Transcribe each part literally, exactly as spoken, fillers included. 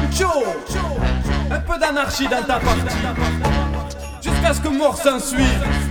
Joe. Un peu d'anarchie dans ta partie, jusqu'à ce que mort s'ensuive.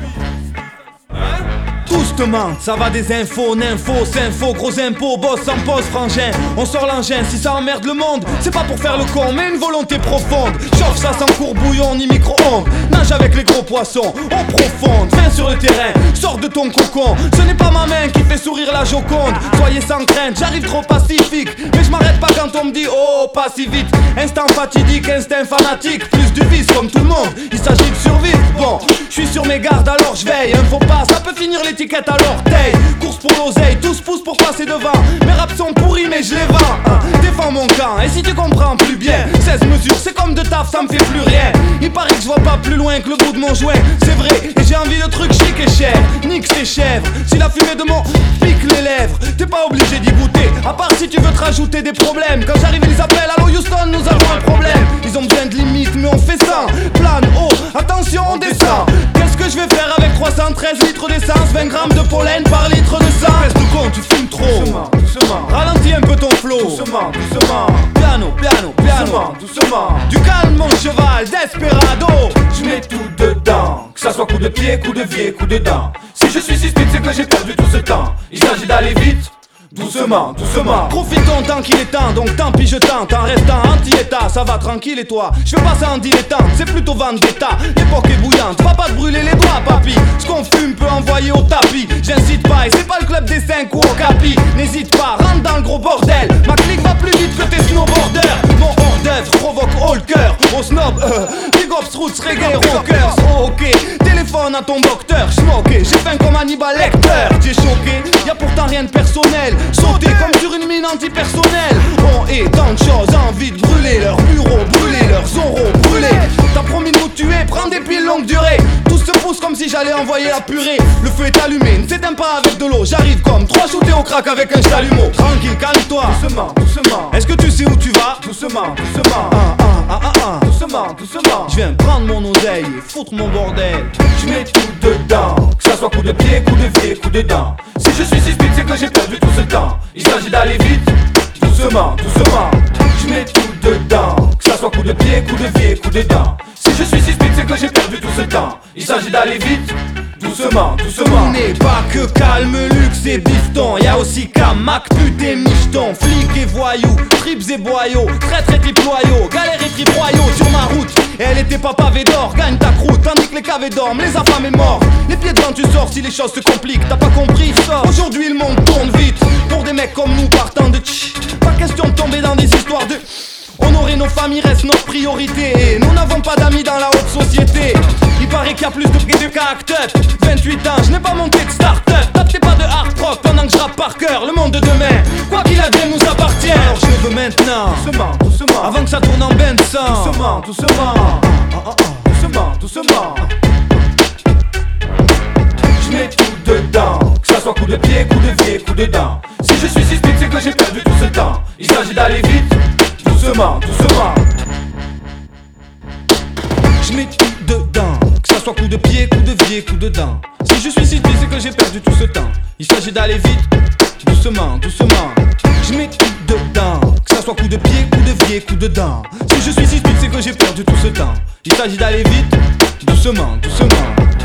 Hein? Tous te mentent, ça va des infos, nympho, s'info, gros impôts, boss sans pause, frangin. On sort l'engin, si ça emmerde le monde, c'est pas pour faire le con, mais une volonté profonde. Chauffe ça sans courbouillon ni micro-ondes. Nage avec les gros poissons, on profonde. Viens sur le terrain, sors de ton cocon. Ce n'est pas ma main qui fait sourire la Joconde. Soyez sans crainte, j'arrive trop pacifique, mais je m'arrête pas quand on me dit oh, pas si vite. Instant fatidique, instinct fanatique, plus de vice comme tout le monde, il s'agit de survivre. Bon, je suis sur mes gardes alors je veille. Un faux pas, ça peut finir l'étiquette à l'orteil. Course pour l'oseille, tous poussent pour passer devant. Mes raps sont pourris mais je les vends, hein. Défends mon camp, et si tu comprends plus bien, seize mesures, c'est comme de taf, ça me fait plus rien. Il paraît que je vois pas plus loin que le bout de mon joint. C'est vrai, et j'ai envie de trucs chic et cher. Nique ces chèvres, si la fumée de mon pique les lèvres, t'es pas obligé d'y goûter, à part si tu veux te rajouter des problèmes. Quand j'arrive ils appellent, allô Houston, nous avons un problème. Ils ont besoin de limites mais on fait ça. Plane haut, attention on descend. Qu'est-ce que je vais faire avec trois cent treize litres d'essence, vingt grammes de pollen par litre de sang? Reste con, tu fumes trop. Doucement, doucement. Ralentis un peu ton flow. Doucement, doucement. Piano, piano, piano. Doucement, doucement. Du calme mon cheval, desperado. Je mets tout dedans, que ça soit coup de pied, coup de pied, coup de dent. Si je suis si speed, c'est que j'ai perdu tout ce temps. Il s'agit d'aller vite, doucement, doucement. Profitons tant qu'il est temps, donc tant pis je tente. En restant anti-état, ça va tranquille et toi? Je fais pas ça en dilettante, c'est plutôt vendetta. L'époque est bouillante, va pas te brûler les doigts papy. Ce qu'on fume peut envoyer au tapis. J'incite pas et c'est pas le club des cinq ou au capi. N'hésite pas, rentre dans le gros bordel. Ma clique va plus vite que tes snowboarders. Mon hors d'œuvre provoque haut le cœur. Au snob, euh, big ups, roots, reggae, rockers. Oh ok, téléphone à ton docteur. J'moqué, j'ai faim comme Hannibal Lecter. T'es choqué, y'a pourtant rien de personnel. Sauter comme sur une mine antipersonnelle. On est tant de choses, envie de brûler leurs bureaux, brûler leurs oraux, brûler. T'as promis de nous tuer, prends des piles longue durée. Tous se poussent comme si j'allais envoyer la purée. Le feu est allumé, ne s'éteins pas avec de l'eau. J'arrive comme trois shootés au crack avec un chalumeau. Tranquille, calme-toi, doucement, doucement. Est-ce que tu sais où tu vas? Doucement, doucement. Ah ah ah ah ah. Doucement, doucement. Je viens prendre mon oseille et foutre mon bordel. Je mets tout dedans, que ça soit coup de pied, coup de pied, coup de dent. Si je suis si speed, c'est que j'ai perdu tout ce temps. Il s'agit d'aller vite, doucement, doucement. Je mets tout dedans, que ça soit coup de pied, coup de pied, coup de dent. Si je suis si speed, c'est que j'ai perdu tout ce temps. Il s'agit d'aller vite, doucement, doucement. On n'est pas que calme, luxe et bifton. Y'a aussi Kamak, pute et micheton. Flic et voyou, trips et boyaux. Traître et trip loyaux, galère et trip royaux. Sur ma route, et elle était pas pavée d'or. Gagne ta croûte, tandis que les cavés dorment. Les affamés morts, les pieds devant tu sors si les choses se compliquent. T'as pas compris, sors. Aujourd'hui le monde tourne vite, pour des mecs comme nous partant de tch. Pas question de tomber dans des histoires de... Honorer nos familles reste notre priorité. Et nous n'avons pas d'amis dans la haute société. Il paraît qu'il y a plus de prix de caractère. Vingt-huit ans, je n'ai pas monté de start-up. Tapez pas de hard rock pendant que je rappe par cœur. Le monde de demain, quoi qu'il advienne, nous appartient. Alors je le veux maintenant, doucement, doucement. avant que ça tourne en bain de sang. Doucement, doucement. Ah, ah, ah. Doucement, doucement. Je mets tout dedans, que ça soit coup de pied, coup de pied, coup de dent. Si je suis si speed, c'est que j'ai perdu tout ce temps. Il s'agit d'aller vite, doucement, doucement. Je mets tout dedans, que ça soit coup de pied, coup de pied, coup de dent. Si je suis si speed, c'est que j'ai perdu tout ce temps. Il s'agit d'aller vite, doucement, doucement. Je mets tout dedans, que ça soit coup de pied, coup de pied, coup de dent. Si je suis si speed, c'est que j'ai perdu tout ce temps. Il s'agit d'aller vite, doucement, doucement.